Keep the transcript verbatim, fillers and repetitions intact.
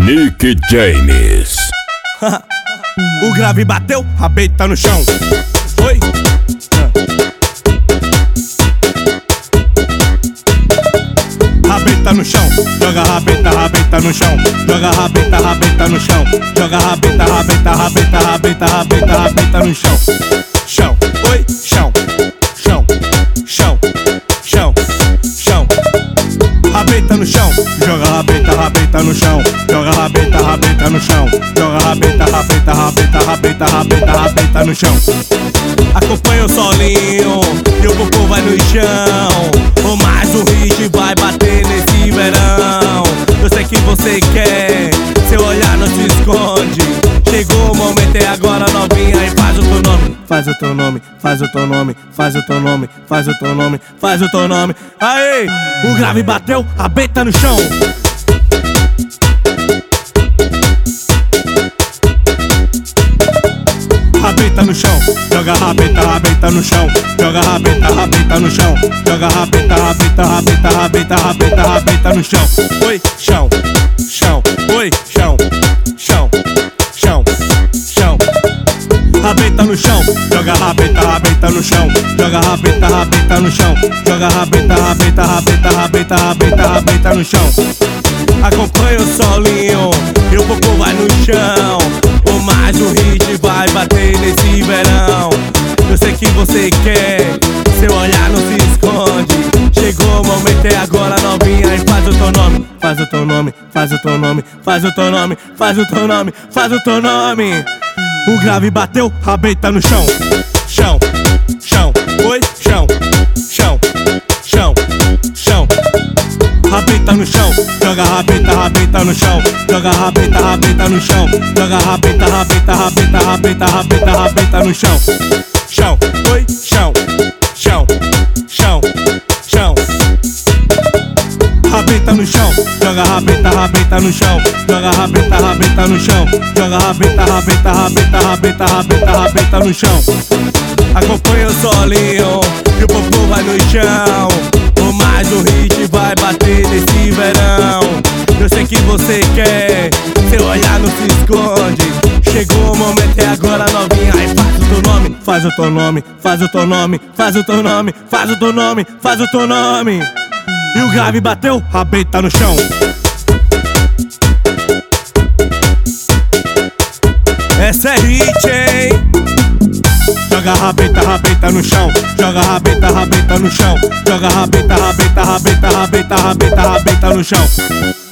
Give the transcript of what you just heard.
Nick James. O grave bateu, rabeta no chão. Oi. Rabeta no chão, joga rabeta, rabeta no chão. Joga rabeta, rabeta no chão. Joga rabeta, rabeta, rabeta, rabeta, rabeta, rabeta no chão. Chão, oi, chão, chão, chão, chão, chão. Rabeta no chão, joga rabeta, rabeta no chão. Joga rabeta, rabeta no chão. Joga rabeta, rabeta, rabeta, rabeta, rabeta, rabeta no chão. Acompanha o solinho e o popô vai no chão. Ou mais o hit vai bater nesse verão. Eu sei que você quer, seu olhar não se esconde. Chegou o momento, é agora, novinha, e faz o teu nome. Faz o teu nome, faz o teu nome, faz o teu nome, faz o teu nome, faz o teu nome. Aê, o grave bateu, rabeta no chão. Rabeta no chão, joga rabeta, rabeta no chão. Joga rabeta, rabeta no chão. Joga rabeta, rabeta, rabeta, rabeta, rabeta, rabeta no chão. Oi, chão, chão, oi, chão, chão, chão, chão. Rabeta no chão, joga rabeta, rabeta no chão. Joga rabeta, rabeta no chão. Joga rabeta, rabeta, rabeta, rabeta, rabeta, rabeta no chão. Acompanha o solinho e o popô vai no chão. Ou mais o hit vai bater nesse verão. Eu sei que você quer, seu olhar não se esconde. Chegou o momento, é agora, novinha, e faz o teu nome. Faz o teu nome, faz o teu nome, faz o teu nome, faz o teu nome, faz o teu nome. O grave bateu, rabeta no chão. Chão, chão, oi, chão, chão, chão, chão. Rabeta no chão, joga rabeta, rabeta no chão. Joga rabeta, rabeta no chão. Joga rabeta, rabeta, rabeta, rabeta, rabeta, rabeta no chão. Chão, oi, chão, chão, chão, chão. Rabeta no chão, joga rabeta, rabeta no chão. Joga rabeta, rabeta no chão. Joga rabeta, rabeta, rabeta, rabeta, rabeta, rabeta no chão. Acompanha o solinho e o popô vai no chão. Ou mais o hit vai bater nesse verão. Eu sei que você quer, seu olhar não se esconde. Chegou o momento, é agora, novinha, e faz o teu nome. Faz o teu nome, faz o teu nome, faz o teu nome, faz o teu nome, faz o teu nome. E o grave bateu, rabeta no chão. Essa é hit, hein? Joga rabeta, rabeta no chão. Joga rabeta, rabeta no chão. Joga rabeta, rabeta, rabeta, rabeta, rabeta, rabeta no chão.